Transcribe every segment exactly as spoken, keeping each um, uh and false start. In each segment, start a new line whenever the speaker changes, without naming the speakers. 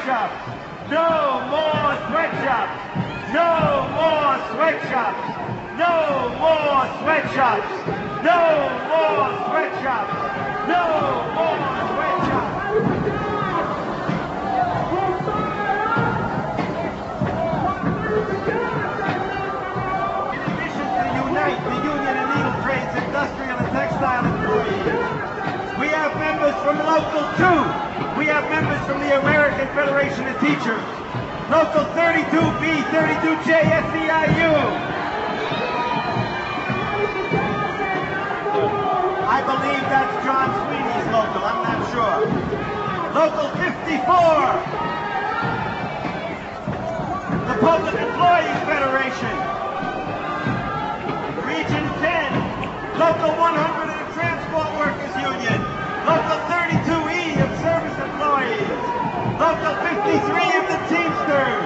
sweatshops. No more sweatshops. No more sweatshops. No more sweatshops. No more sweatshops. No more sweatshops. In addition to Unite, the Union and Needle Trades, Industrial and Textile Employees, we have members from Local two. We have members from the American Federation of Teachers. Local thirty-two B, thirty-two J, S E I U. I believe that's John Sweeney's local, I'm not sure. Local fifty-four. The Public Employees Federation. Region ten. Local one hundred of the Transport Workers Union. Local thirty-two E of Service Employees. Local fifty-three of the Teamsters.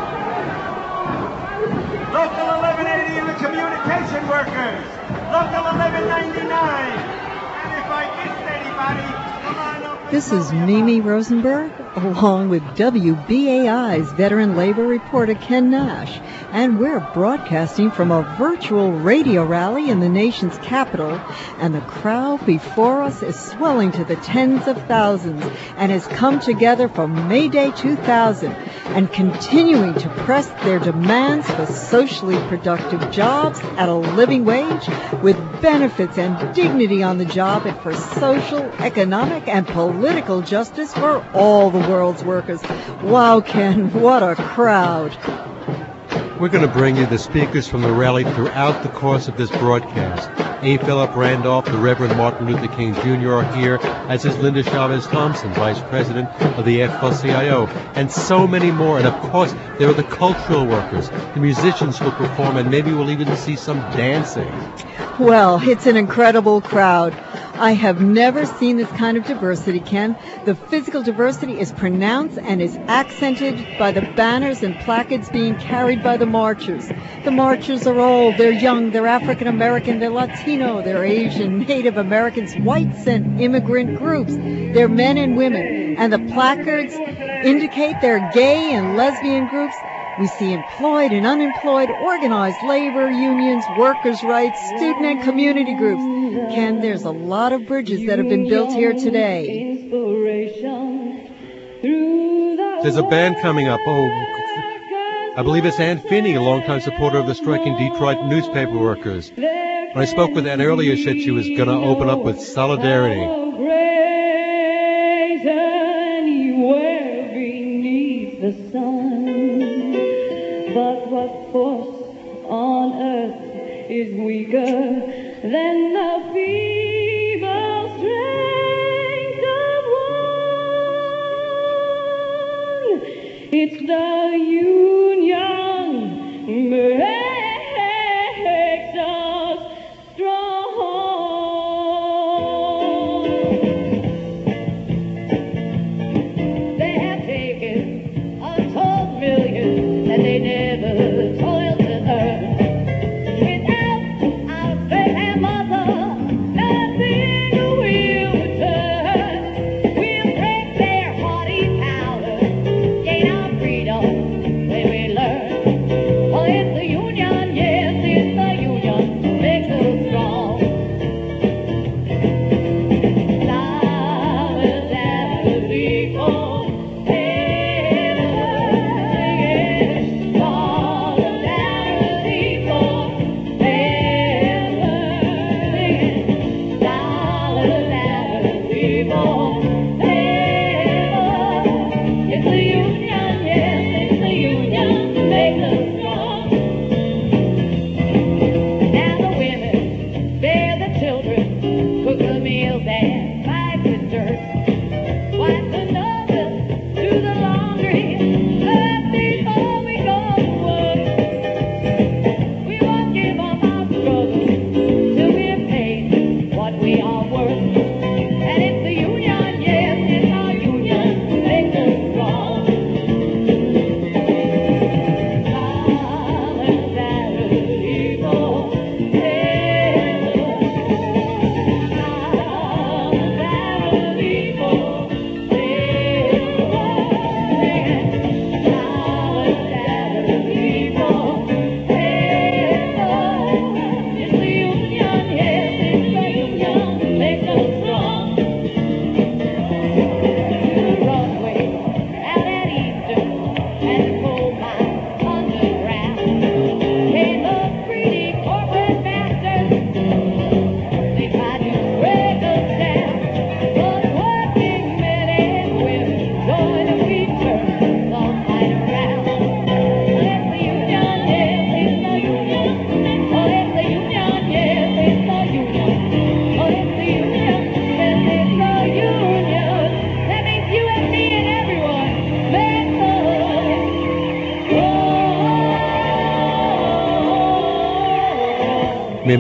Local eleven eighty of the Communication Workers. Local eleven ninety-nine. And if I missed anybody, come on up.
This is Mimi Rosenberg, along with W B A I's veteran labor reporter Ken Nash, and we're broadcasting from a virtual radio rally in the nation's capital, and the crowd before us is swelling to the tens of thousands and has come together for May Day two thousand and continuing to press their demands for socially productive jobs at a living wage with benefits and dignity on the job, and for social, economic, and political justice for all the world's workers. Wow, Ken, what a crowd.
We're going to bring you the speakers from the rally throughout the course of this broadcast. A. Philip Randolph, the Reverend Martin Luther King Junior are here, as is Linda Chavez Thompson, Vice President of the A F L C I O, and so many more. And of course, there are the cultural workers, the musicians who will perform, and maybe we'll even see some dancing.
Well, it's an incredible crowd. I have never seen this kind of diversity, Ken. The physical diversity is pronounced and is accented by the banners and placards being carried by the marchers. The marchers are old, they're young, they're African American, they're Latino, they're Asian, Native Americans, whites, and immigrant groups. They're men and women. And the placards indicate they're gay and lesbian groups. We see employed and unemployed, organized labor unions, workers' rights, student and community groups. Ken, there's a lot of bridges that have been built here today.
There's a band coming up. Oh, I believe it's Ann Finney, a longtime supporter of the striking Detroit newspaper workers. When I spoke with Ann earlier, she said she was going to open up with Solidarity.
But what force on earth is weaker than the feeble strength of one? It's the union makes us strong. They have taken untold millions that they never toiled to earn. Without our faith and mother, nothing will return. We'll break their haughty power, gain our freedom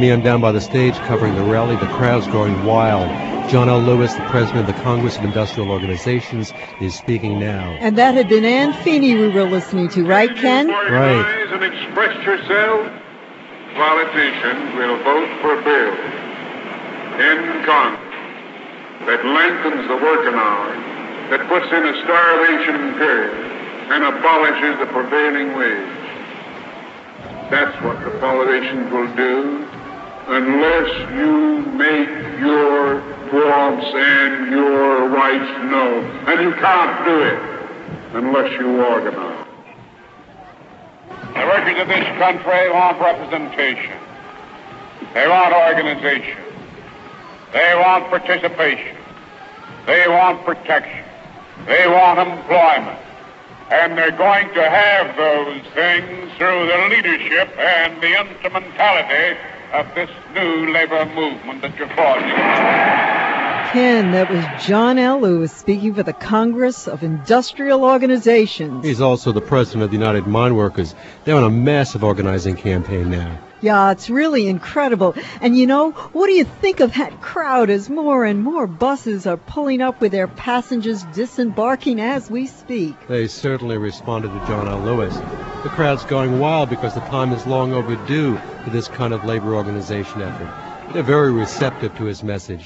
me, I'm down by the stage covering the rally. The crowd's going wild. John L. Lewis, the president of the Congress of Industrial Organizations, is speaking now.
And that had been Ann Feeney we were listening to, right, Ken?
Right.
And express yourself. Politicians will vote for a bill in Congress that lengthens the working hours, that puts in a starvation period, and abolishes the prevailing wage. That's what the politicians will do unless you make your wants and your rights known. And you can't do it unless you organize. The workers of this country want representation. They want organization. They want participation. They want protection. They want employment. And they're going to have those things through the leadership and the instrumentality of this new labor movement that you're forming.
Ken, that was John L. Lewis speaking for the Congress of Industrial Organizations.
He's also the president of the United Mine Workers. They're on a massive organizing campaign now.
Yeah, it's really incredible. And you know, what do you think of that crowd as more and more buses are pulling up with their passengers disembarking as we speak?
They certainly responded to John L. Lewis. The crowd's going wild because the time is long overdue for this kind of labor organization effort. They're very receptive to his message.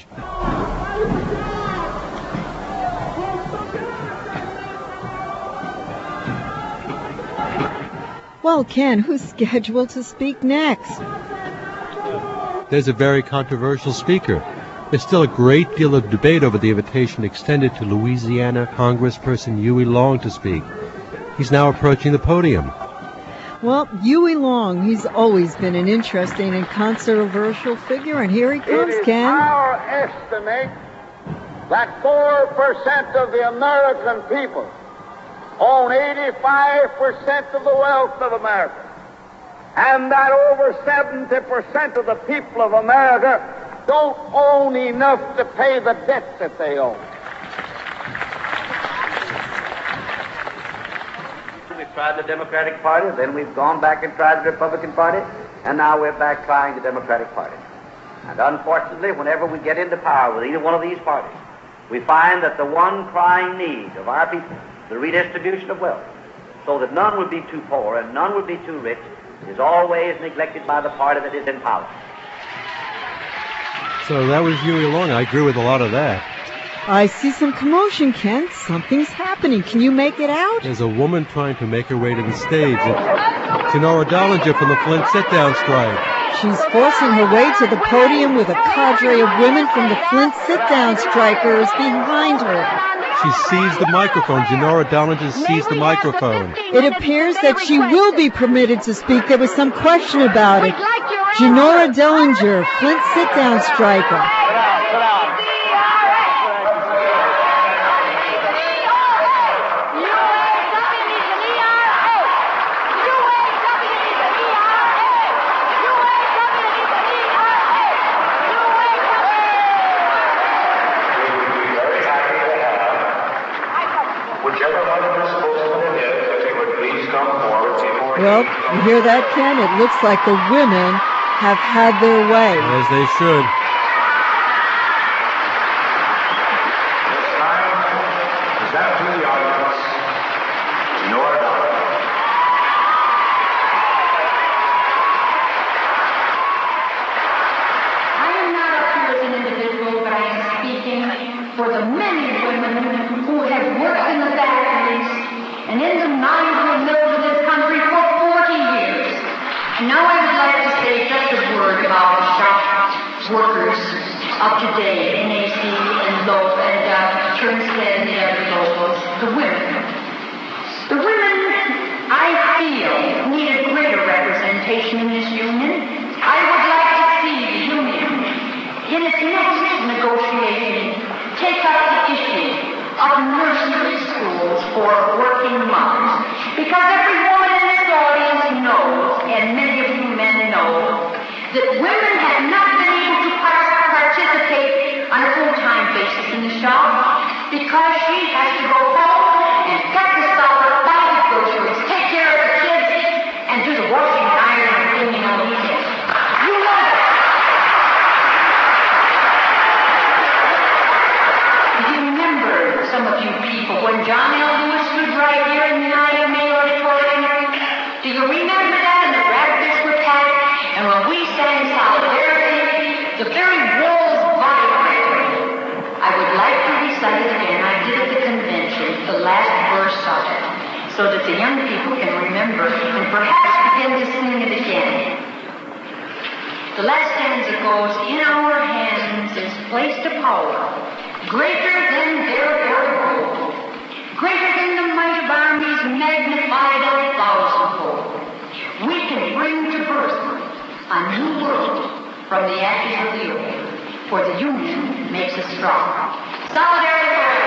Well, Ken, who's scheduled to speak next?
There's a very controversial speaker. There's still a great deal of debate over the invitation extended to Louisiana Congressperson Huey Long to speak. He's now approaching the podium.
Well, Huey Long, he's always been an interesting and controversial figure, and here he comes,
It is
Ken.
our estimate that four percent of the American people own eighty-five percent of the wealth of America, and that over seventy percent of the people of America don't own enough to pay the debts that they owe.
We've tried the Democratic Party, then we've gone back and tried the Republican Party, and now we're back trying the Democratic Party. And unfortunately, whenever we get into power with either one of these parties, we find that the one crying need of our people, the redistribution of wealth, so that none would be too poor and none would be too rich, is always neglected by the party that is in power.
So that was Huey Long. I agree with a lot of that.
I see some commotion, Ken. Something's happening. Can you make it out?
There's a woman trying to make her way to the stage. It's Sonora Dollinger from the Flint sit-down strike.
She's forcing her way to the podium with a cadre of women from the Flint sit-down strikers behind her.
She seized the microphone. Sonora Dollinger seized the microphone.
It appears that she will be permitted to speak. There was some question about it. Sonora Dollinger, Flint sit-down striker. Well, you hear that, Ken? It looks like the women have had their way.
As they should.
This time is that to the audience, Sonora Dollinger.
I am not up here as an individual, but I am speaking for the many women who have worked in the factories and in the mines and mills of this country for forty years. And now I would like to say just a word about the shop workers of today, N A C and Loeb and uh, Turnstead and the other locals, the women. The women, I feel, need a greater representation in this union. I would like to see the union, in its next negotiation, take up the issue of nursery schools for working moms. Because every woman in this audience knows, and many of you men know, that women have not been able to participate on a full-time basis in the shop because she has to go home and cut the supper, buy the groceries, take care of the kids, and do the washing and ironing and cleaning on weekends. You know that. so that the young people can remember and perhaps begin to sing it again. The last stanza goes, in our hands is placed a power greater than their very gold, greater than the might of armies magnified a thousandfold. We can bring to birth a new world from the ashes of the earth, for the union makes us strong. Solidarity!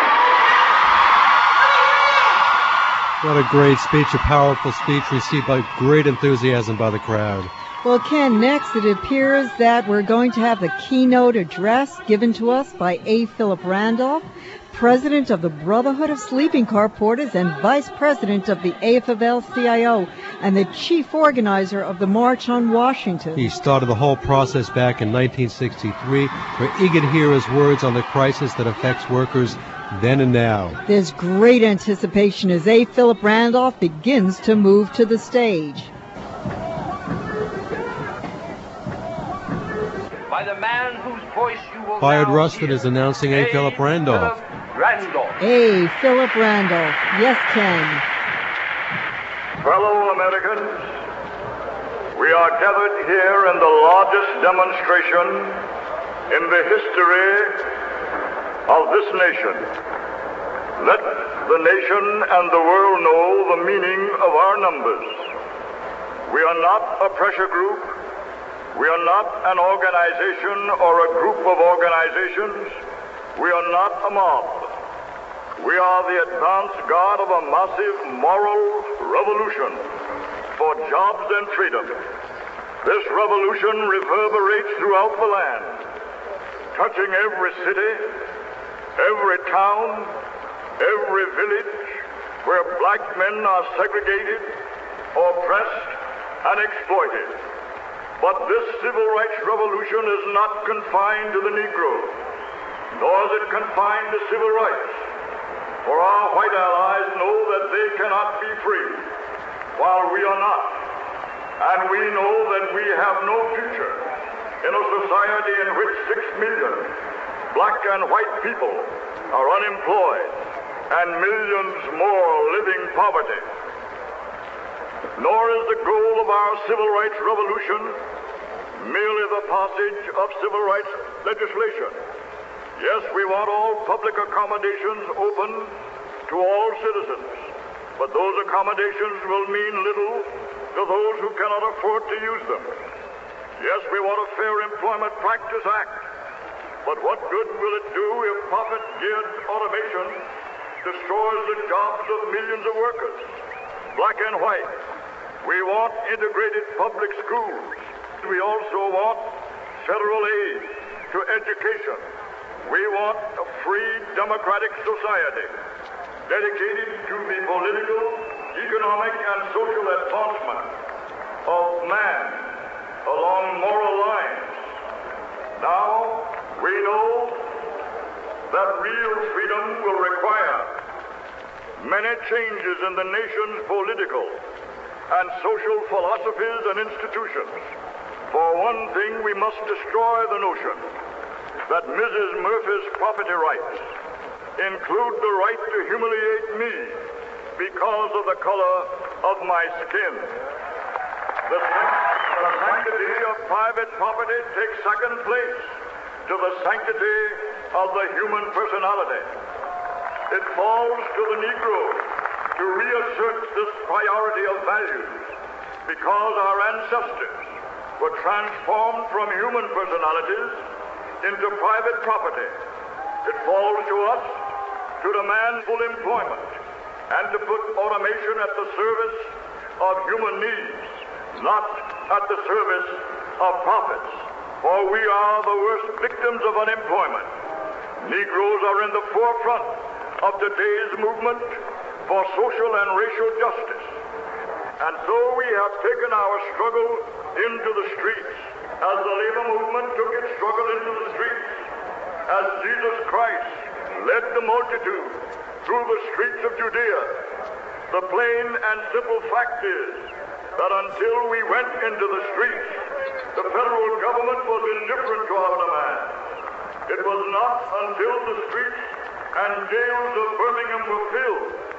What a great speech, a powerful speech received by great enthusiasm by the crowd.
Well, Ken, next it appears that we're going to have the keynote address given to us by A. Philip Randolph, President of the Brotherhood of Sleeping Car Porters and Vice President of the A F of L C I O and the Chief Organizer of the March on Washington.
He started the whole process back in nineteen sixty-three. We're eager to hear his words on the crisis that affects workers then and now.
There's great anticipation as A. Philip Randolph begins to move to the stage.
By the man whose voice you will
Bayard
now
Rustin
hear.
is announcing A. Philip Randolph.
Philip Randolph.
A. Philip Randolph. Yes, Ken.
Fellow Americans, we are gathered here in the largest demonstration in the history of this nation. Let the nation and the world know the meaning of our numbers. We are not a pressure group. We are not an organization or a group of organizations. We are not a mob. We are the advance guard of a massive moral revolution for jobs and freedom. This revolution reverberates throughout the land, touching every city, every town, every village where black men are segregated, oppressed, and exploited. But this civil rights revolution is not confined to the Negro, nor is it confined to civil rights. For our white allies know that they cannot be free, while we are not. And we know that we have no future in a society in which six million black and white people are unemployed and millions more live in poverty. Nor is the goal of our civil rights revolution merely the passage of civil rights legislation. Yes, we want all public accommodations open to all citizens, but those accommodations will mean little to those who cannot afford to use them. Yes, we want a Fair Employment Practice Act, but what good will it do if profit-geared automation destroys the jobs of millions of workers, black and white? We want integrated public schools. We also want federal aid to education. We want a free democratic society dedicated to the political, economic, and social advancement of man along moral lines. Now, we know that real freedom will require many changes in the nation's political and social philosophies and institutions. For one thing, we must destroy the notion that Missus Murphy's property rights include the right to humiliate me because of the color of my skin. The, the sanctity of private property takes second place to the sanctity of the human personality. It falls to the Negro to reassert this priority of values because our ancestors were transformed from human personalities into private property. It falls to us to demand full employment and to put automation at the service of human needs, not at the service of profits. For we are the worst victims of unemployment. Negroes are in the forefront of today's movement for social and racial justice. And so we have taken our struggle into the streets, as the labor movement took its struggle into the streets, as Jesus Christ led the multitude through the streets of Judea. The plain and simple fact is that until we went into the streets, the federal government was indifferent to our demands. It was not until the streets and jails of Birmingham were filled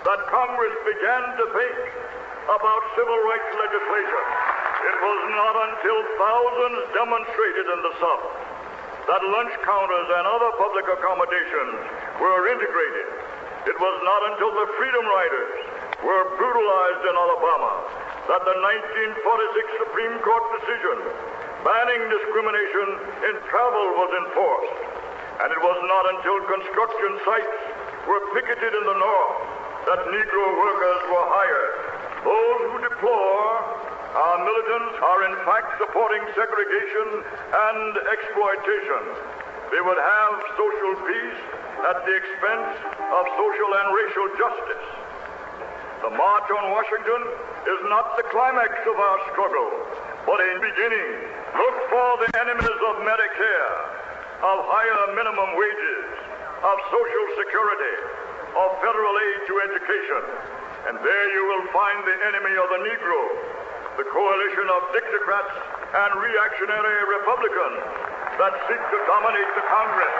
that Congress began to think about civil rights legislation. It was not until thousands demonstrated in the South that lunch counters and other public accommodations were integrated. It was not until the Freedom Riders were brutalized in Alabama that the nineteen forty-six Supreme Court decision banning discrimination in travel was enforced. And it was not until construction sites were picketed in the North that Negro workers were hired. Those who deplore our militants are in fact supporting segregation and exploitation. They would have social peace at the expense of social and racial justice. The March on Washington is not the climax of our struggle, but a beginning. Look for the enemies of Medicare, of higher minimum wages, of Social Security, of federal aid to education. And there you will find the enemy of the Negro, the coalition of dictocrats and reactionary Republicans that seek to dominate the Congress.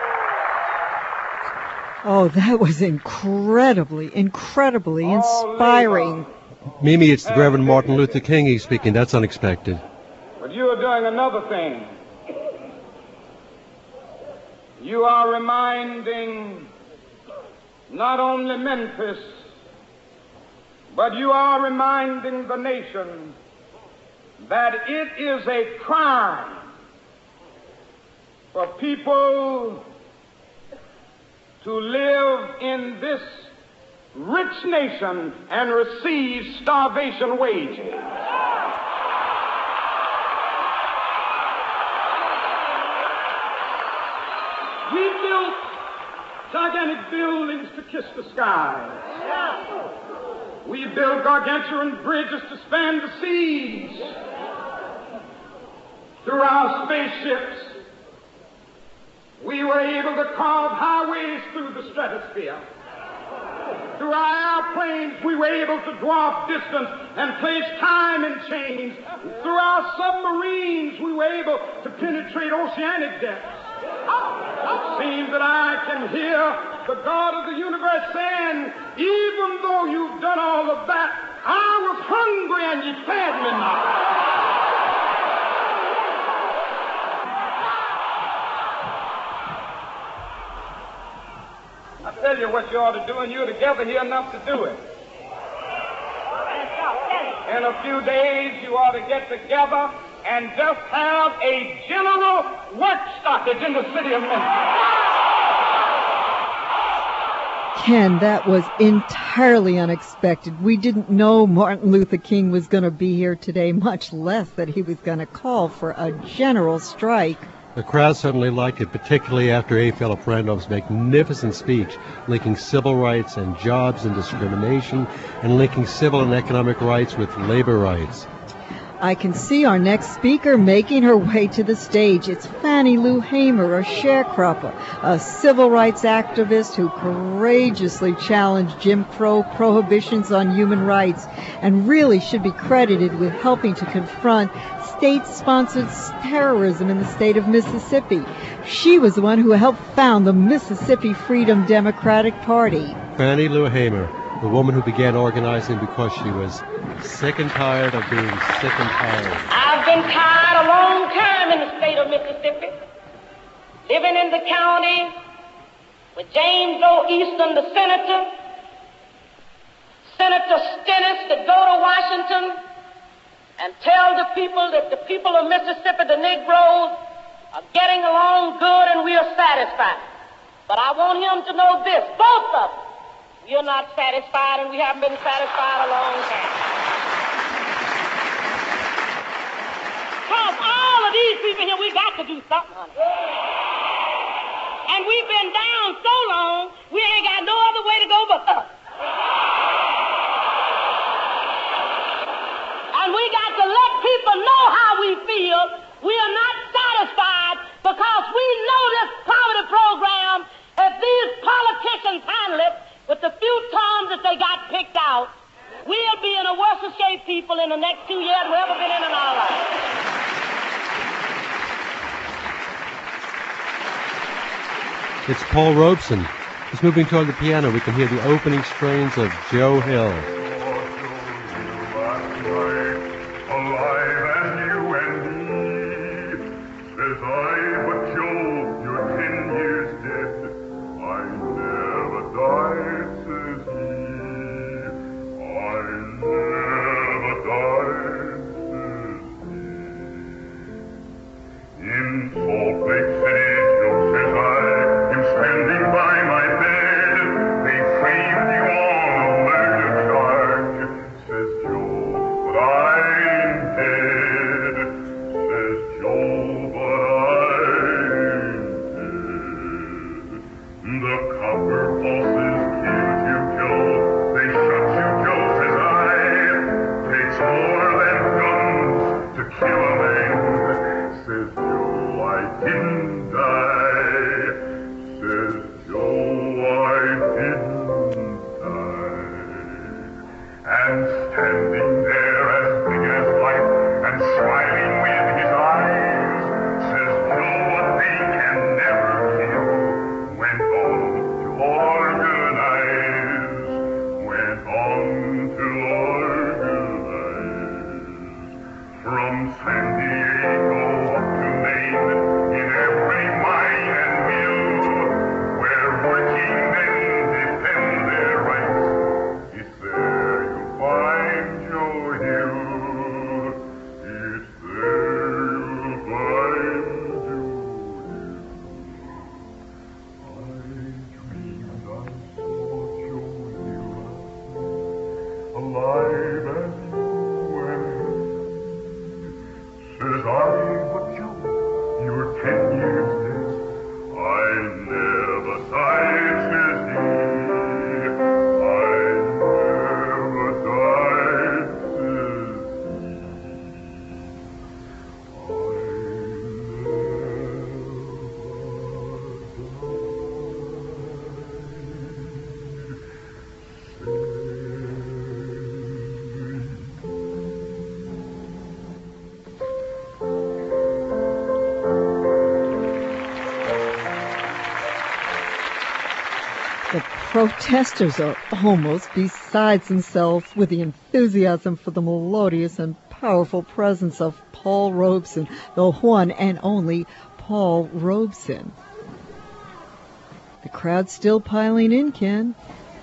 Oh, that was incredibly, incredibly inspiring.
Mimi, it's the Reverend Martin Luther King he's speaking. That's unexpected.
But you are doing another thing. You are reminding not only Memphis, but you are reminding the nation that it is a crime for people to live in this rich nation and receive starvation wages. We built gigantic buildings to kiss the sky. We built gargantuan bridges to span the seas. Through our spaceships, we were able to carve highways through the stratosphere. Through our airplanes, we were able to dwarf distance and place time in chains. Through our submarines, we were able to penetrate oceanic depths. It seems that I can hear the God of the universe saying, even though you've done all of that, I was hungry and you fed me not. I tell you what you ought to do, and you're together here enough to do it. In a few days, you ought to get together and just have a general work stoppage in the city of Memphis.
Ken, that was entirely unexpected. We didn't know Martin Luther King was going to be here today, much less that he was going to call for a general strike.
The crowd certainly liked it, particularly after A. Philip Randolph's magnificent speech linking civil rights and jobs and discrimination and linking civil and economic rights with labor rights.
I can see our next speaker making her way to the stage. It's Fannie Lou Hamer, a sharecropper, a civil rights activist who courageously challenged Jim Crow prohibitions on human rights and really should be credited with helping to confront state-sponsored terrorism in the state of Mississippi. She was the one who helped found the Mississippi Freedom Democratic Party.
Fannie Lou Hamer, the woman who began organizing because she was sick and tired of being sick and tired.
I've been tired a long time in the state of Mississippi, living in the county with James O. Easton, the senator, Senator Stennis, that go to Washington and tell the people that the people of Mississippi, the Negroes, are getting along good and we are satisfied. But I want him to know this, both of them. We are not satisfied, and we haven't been satisfied a long time. Because all of these people here, we got to do something, honey. And we've been down so long, we ain't got no other way to go but up. And we got to let people know how we feel. We are not satisfied because we know this poverty program, if these politicians handle it, with the few terms that they got picked out, we'll be in a worse shape, people, in the next two years we've ever been in in our lives.
It's Paul Robeson. Just moving toward the piano, we can hear the opening strains of Joe Hill.
Protesters are almost beside themselves with the enthusiasm for the melodious and powerful presence of Paul Robeson, the one and only Paul Robeson. The crowd's still piling in, Ken.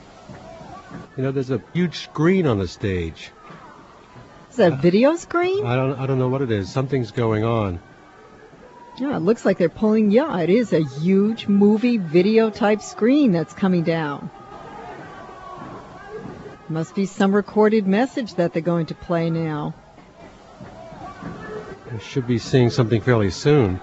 You know, there's a huge screen on the stage.
Is that a video screen?
I don't, I don't know what it is. Something's going on.
Yeah, it looks like they're pulling, yeah, it is a huge movie video type screen that's coming down. Must be some recorded message that they're going to play now.
We should be seeing something fairly soon.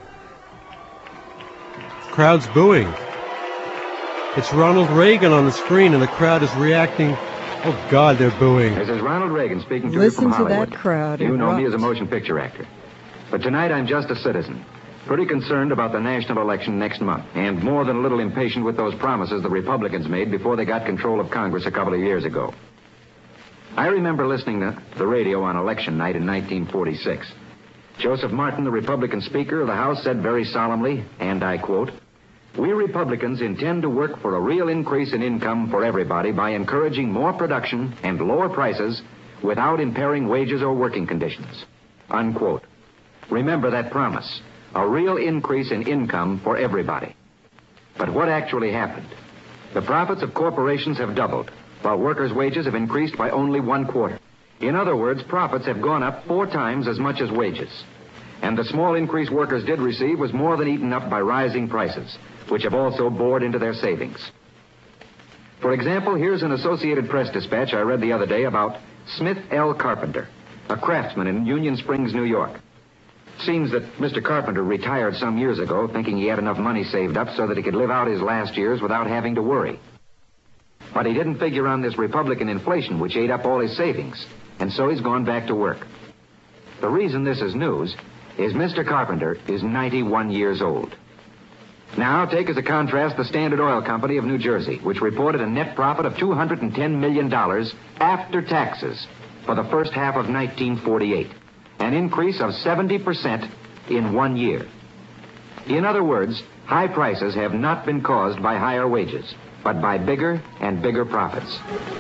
Crowd's booing. It's Ronald Reagan on the screen and the crowd is reacting. Oh God, they're booing.
This is Ronald Reagan speaking to
Listen
you from
to
Hollywood.
that crowd.
You know
erupt.
me as a motion picture actor. But tonight I'm just a citizen. Pretty concerned about the national election next month, and more than a little impatient with those promises the Republicans made before they got control of Congress a couple of years ago. I remember listening to the radio on election night in nineteen forty-six. Joseph Martin, the Republican Speaker of the House, said very solemnly, and I quote, "We Republicans intend to work for a real increase in income for everybody by encouraging more production and lower prices without impairing wages or working conditions." Unquote. Remember that promise. A real increase in income for everybody. But what actually happened? The profits of corporations have doubled, while workers' wages have increased by only one quarter. In other words, profits have gone up four times as much as wages. And the small increase workers did receive was more than eaten up by rising prices, which have also bored into their savings. For example, here's an Associated Press dispatch I read the other day about Smith L. Carpenter, a craftsman in Union Springs, New York. Seems that Mister Carpenter retired some years ago thinking he had enough money saved up so that he could live out his last years without having to worry. But he didn't figure on this Republican inflation which ate up all his savings, and so he's gone back to work. The reason this is news is Mister Carpenter is ninety-one years old. Now take as a contrast the Standard Oil Company of New Jersey, which reported a net profit of two hundred ten million dollars after taxes for the first half of nineteen forty-eight. An increase of seventy percent in one year. In other words, high prices have not been caused by higher wages, but by bigger and bigger profits.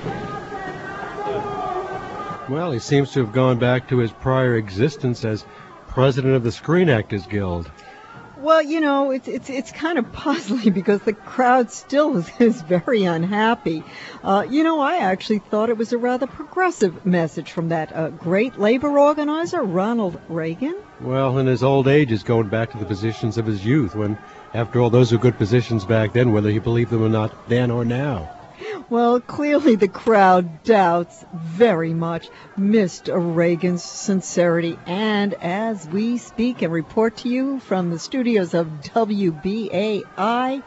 Well, he seems to have gone back to his prior existence as president of the Screen Actors Guild.
Well, you know, it's it's it's kind of puzzling because the crowd still is, is very unhappy. Uh, you know, I actually thought it was a rather progressive message from that uh, great labor organizer, Ronald Reagan.
Well, in his old age, he's going back to the positions of his youth, when, after all, those were good positions back then, whether he believed them or not then or now.
Well, clearly the crowd doubts very much Mister Reagan's sincerity. And as we speak and report to you from the studios of W B A I,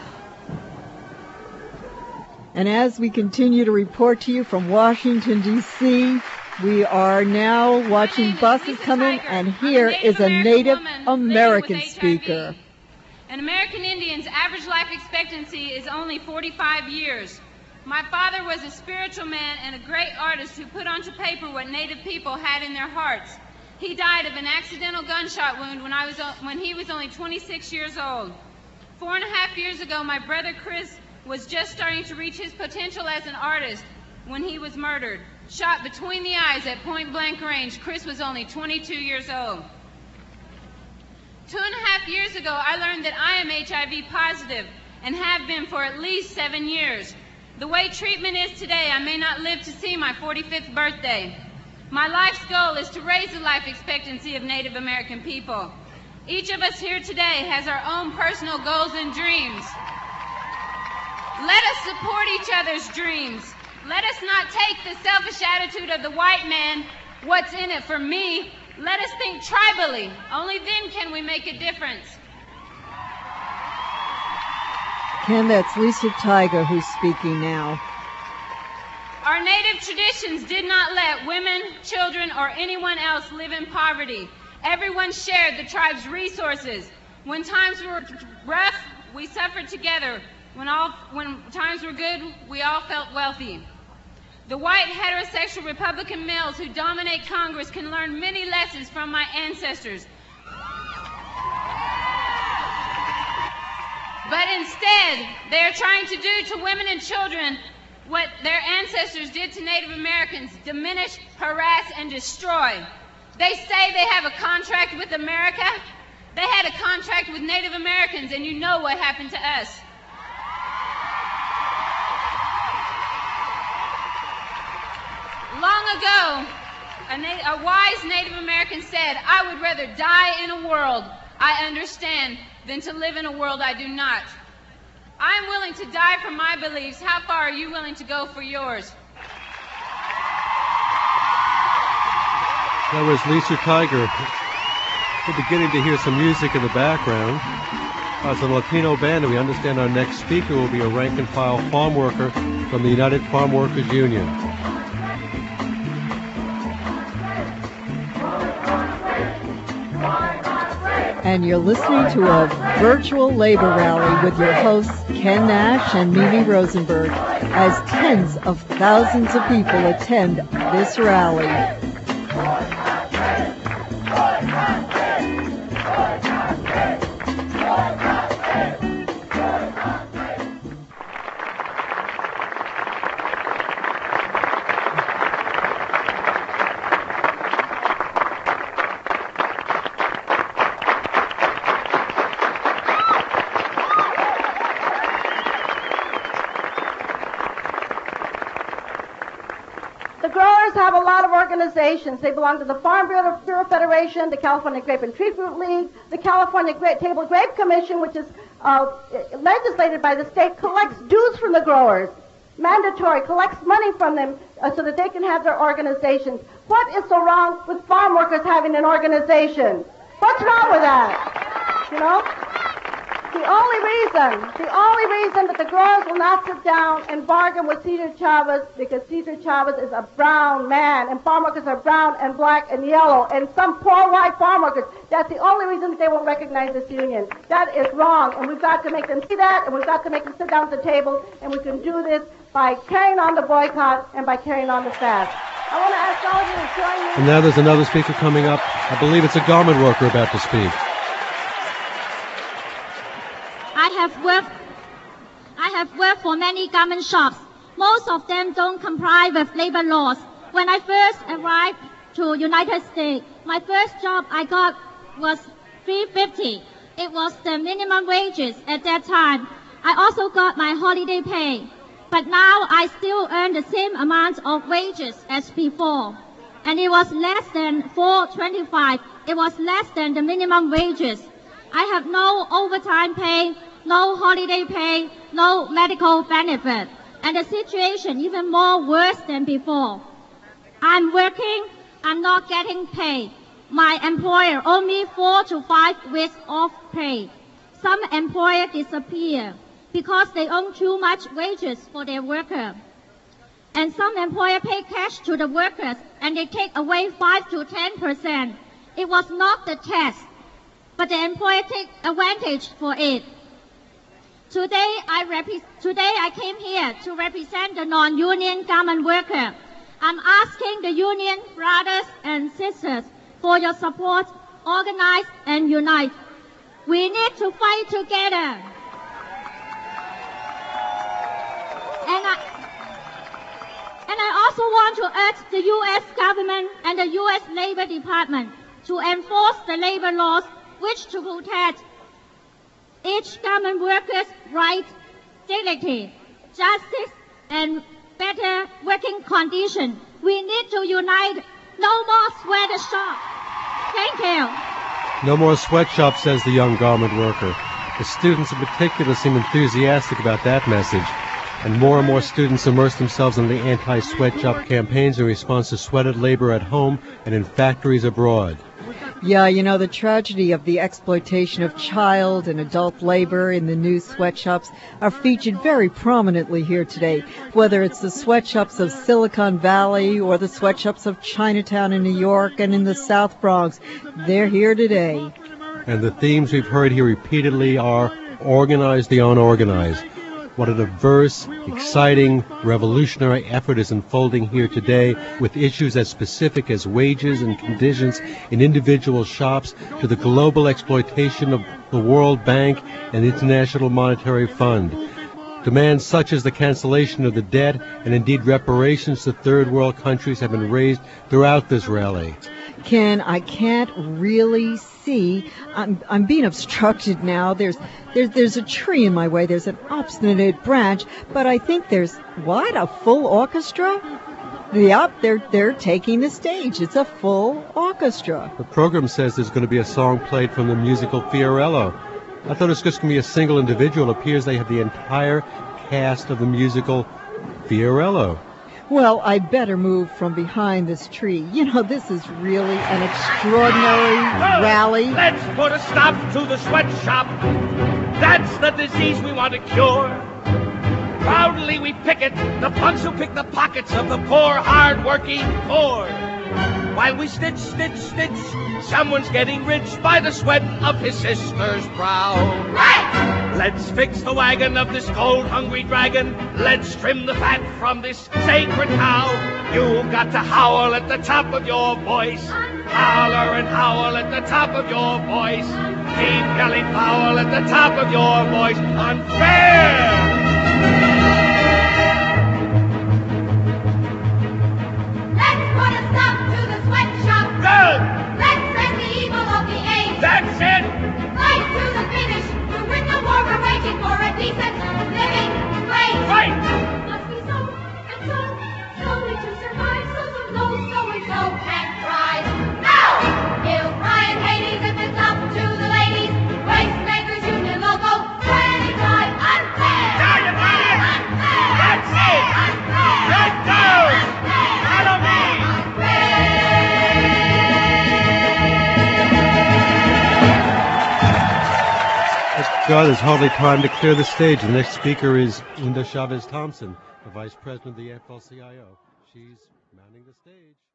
and as we continue to report to you from Washington, D C, we are now watching buses come in, and here is a Native American speaker.
An American Indian's average life expectancy is only forty-five years. My father was a spiritual man and a great artist who put onto paper what Native people had in their hearts. He died of an accidental gunshot wound when, I was, when he was only twenty-six years old. Four and a half years ago, my brother Chris was just starting to reach his potential as an artist when he was murdered. Shot between the eyes at point-blank range, Chris was only twenty-two years old. Two and a half years ago, I learned that I am H I V positive and have been for at least seven years. The way treatment is today, I may not live to see my forty-fifth birthday. My life's goal is to raise the life expectancy of Native American people. Each of us here today has our own personal goals and dreams. Let us support each other's dreams. Let us not take the selfish attitude of the white man, what's in it for me. Let us think tribally. Only then can we make a difference.
Ken, that's Lisa Tiger who's speaking now.
Our native traditions did not let women, children, or anyone else live in poverty. Everyone shared the tribe's resources. When times were rough, we suffered together. When, all, when times were good, we all felt wealthy. The white heterosexual Republican males who dominate Congress can learn many lessons from my ancestors. But instead, they are trying to do to women and children what their ancestors did to Native Americans: diminish, harass, and destroy. They say they have a contract with America. They had a contract with Native Americans, and you know what happened to us. Long ago, a, na- a wise Native American said, "I would rather die in a world I understand than to live in a world I do not." I'm willing to die for my beliefs. How far are you willing to go for yours?
That was Lisa Tiger. We're beginning to hear some music in the background. As a Latino band, and we understand our next speaker will be a rank-and-file farm worker from the United Farm Workers Union.
And you're listening to a virtual labor rally with your hosts Ken Nash and Mimi Rosenberg as tens of thousands of people attend this rally.
Organizations. They belong to the Farm Bureau, Bureau Federation, the California Grape and Tree Fruit League, the California Grape, Table Grape Commission, which is uh, legislated by the state, collects dues from the growers, mandatory, collects money from them uh, so that they can have their organizations. What is so wrong with farm workers having an organization? What's wrong with that? You know? The only reason, the only reason that the growers will not sit down and bargain with Cesar Chavez, because Cesar Chavez is a brown man, and farm workers are brown and black and yellow, and some poor white farm workers, that's the only reason that they won't recognize this union. That is wrong, and we've got to make them see that, and we've got to make them sit down at the table, and we can do this by carrying on the boycott and by carrying on the fast. I want to ask all of you to join me.
And now there's another speaker coming up. I believe it's a garment worker about to speak.
I have worked, I I have worked for many garment shops. Most of them don't comply with labor laws. When I first arrived to United States, my first job I got was three fifty. It was the minimum wages at that time. I also got my holiday pay. But now I still earn the same amount of wages as before. And it was less than four twenty-five. It was less than the minimum wages. I have no overtime pay, no holiday pay, no medical benefit. And the situation even more worse than before. I'm working, I'm not getting paid. My employer owes me four to five weeks off pay. Some employers disappear because they own too much wages for their worker. And some employers pay cash to the workers and they take away five to ten percent. It was not the test, but the employer take advantage for it. Today I, rep- today I came here to represent the non-union garment worker. I'm asking the union brothers and sisters for your support, organize and unite. We need to fight together. And I, and I also want to urge the U S government and the U S Labor Department to enforce the labor laws which to protect each garment worker's right, dignity, justice, and better working conditions. We need to unite. No more sweatshop. Thank you.
No more sweatshops, says the young garment worker. The students in particular seem enthusiastic about that message. And more and more students immerse themselves in the anti-sweatshop campaigns in response to sweated labor at home and in factories abroad.
Yeah, you know, the tragedy of the exploitation of child and adult labor in the new sweatshops are featured very prominently here today, whether it's the sweatshops of Silicon Valley or the sweatshops of Chinatown in New York and in the South Bronx. They're here today.
And the themes we've heard here repeatedly are organize the unorganized. What a diverse, exciting, revolutionary effort is unfolding here today with issues as specific as wages and conditions in individual shops to the global exploitation of the World Bank and the International Monetary Fund. Demands such as the cancellation of the debt and indeed reparations to third world countries have been raised throughout this rally.
Ken, I can't really see. I'm, I'm being obstructed now. There's, there's, there's a tree in my way. There's an obstinate branch, but I think there's, what, a full orchestra? Yep, they're, they're taking the stage. It's a full orchestra.
The program says there's going to be a song played from the musical Fiorello. I thought it was just going to be a single individual. It appears they have the entire cast of the musical Fiorello.
Well, I better move from behind this tree. You know, this is really an extraordinary
well,
rally.
Let's put a stop to the sweatshop. That's the disease we want to cure. Proudly we picket the punks who pick the pockets of the poor, hard-working poor. While we stitch, stitch, stitch, someone's getting rich by the sweat of his sister's brow. Right! Let's fix the wagon of this gold-hungry dragon. Let's trim the fat from this sacred cow. You've got to howl at the top of your voice. Holler and howl at the top of your voice. Keep yelling foul at the top of your voice. Unfair! That's it!
Right to the finish, to win the war we're waging for a decent living wage.
Right!
Must be so and so, slowly to survive, so so low, so and so can't try. No! Give Brian Hades if it's up to the ladies. Wastemakers Union logo, twenty-five, unfair!
Now you got it!
Unfair!
That's it!
Unfair!
Let go!
Unfair!
Follow me!
God, there's hardly time to clear the stage. The next speaker is Linda Chavez Thompson, the Vice President of the A F L C I O. She's mounting the stage.